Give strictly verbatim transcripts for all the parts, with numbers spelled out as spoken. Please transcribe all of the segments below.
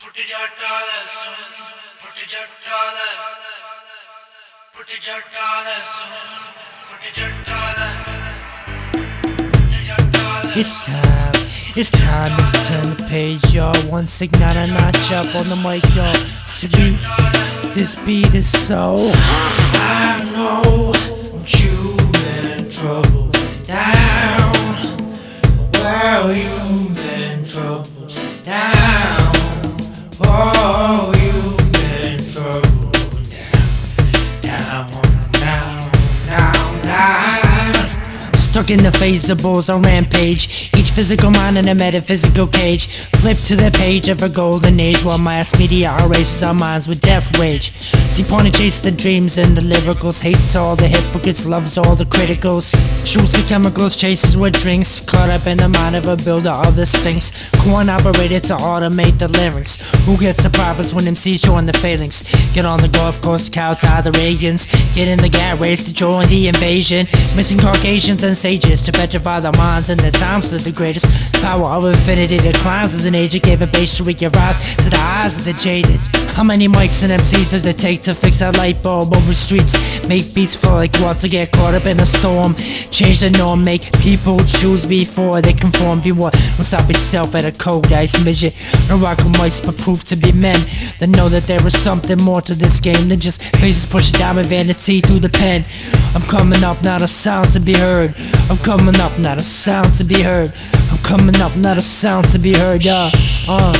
Put your dollar soon. Put your dollar. Put your dollar soon. Put your dollar. It's time, it's time to turn the page, y'all. One signal a notch up on the mic, y'all. Sweet, this beat is so I know you've been troubled down. Well, you've been troubled down. Oh, you've been troubled down, down, down, down, down. Stuck in the phase of bulls on rampage, each physical mind in a metaphysical cage. Flip to the page of a golden age, while mass media erases our minds with death rage. See porn and chase the dreams and the lyricals, hates all the hypocrites, loves all the criticals. Shoots the chemicals, chases with drinks, caught up in the mind of a builder of the sphinx. Corn operated to automate the lyrics. Who gets the profits when M Cs showing the failings? Get on the golf course to kowtow the Reagans. Get in the gat race to join the invasion. Missing Caucasians and sages to petrify the minds and the times to the greatest. Power of infinity declines as an agent gave a base to your rise to the eyes of the jaded. How many mics and M Cs does it take to fix a light bulb over streets? Make beats for like what to get caught up in a storm. Change the norm, make people choose before they conform. Be what? Don't stop yourself at a cold ice midget. No rocket mics but prove to be men. Then know that there is something more to this game than just faces pushing diamond vanity through the pen. I'm coming up, not a sound to be heard. I'm coming up, not a sound to be heard. I'm coming up, not a sound to be heard, yeah. Uh.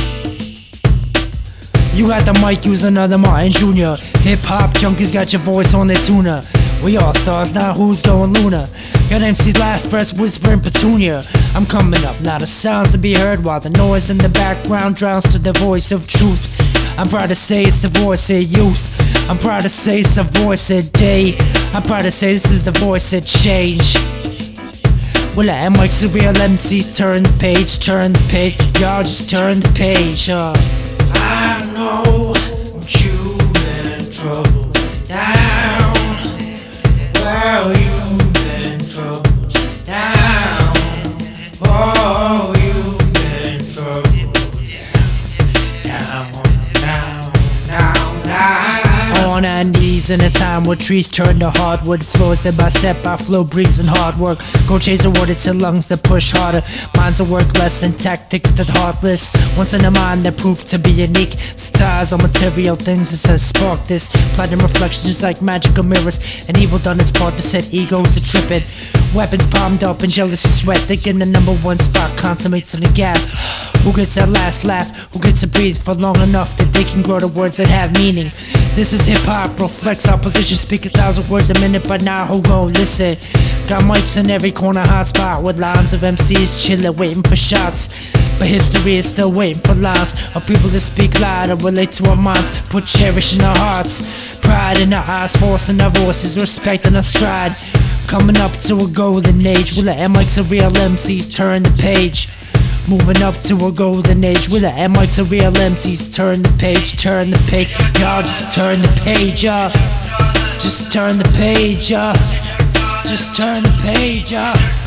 You got the mic, use another Martin Junior Hip hop junkies got your voice on their tuner. We all stars, now who's going lunar? Got M C's last breath whispering petunia. I'm coming up, not a sound to be heard, while the noise in the background drowns to the voice of truth. I'm proud to say it's the voice of youth. I'm proud to say it's the voice of day. I'm proud to say this is the voice of change. Well, I am like the real M Cs, turn the page, turn the page. Y'all just turn the page, uh. I know you've been troubled down. Well, you've been troubled down. Oh, you've been troubled down, down, down, down, down. On our knees in a time where trees turn to hardwood floors, that by set by flow, breeze and hard work. Go chase water to lungs that push harder. Minds that work less and tactics that heartless. Once in a mind that proved to be unique. Satires on material things that says spark this. Platinum reflections like magical mirrors. And evil done its part to set egos a tripping. Weapons palmed up and jealousy sweat. Thinking the number one spot consummates in the gasp. Who gets that last laugh? Who gets to breathe for long enough that they can grow the words that have meaning? This is hip-hop, reflects opposition. Speak a thousand words a minute, but now who gon' listen? Got mics in every corner, hot spot with lines of M Cs chillin', waiting for shots. But history is still waiting for lines of people that speak loud and relate to our minds. Put cherish in our hearts, pride in our eyes, forcing our voices, respect in our stride. Coming up to a golden age, we'll let mics and real M Cs turn the page. Moving up to a golden age, with the mics and real M Cs turn the page, turn the page. Y'all just turn the page up. Just turn the page up. Just turn the page up.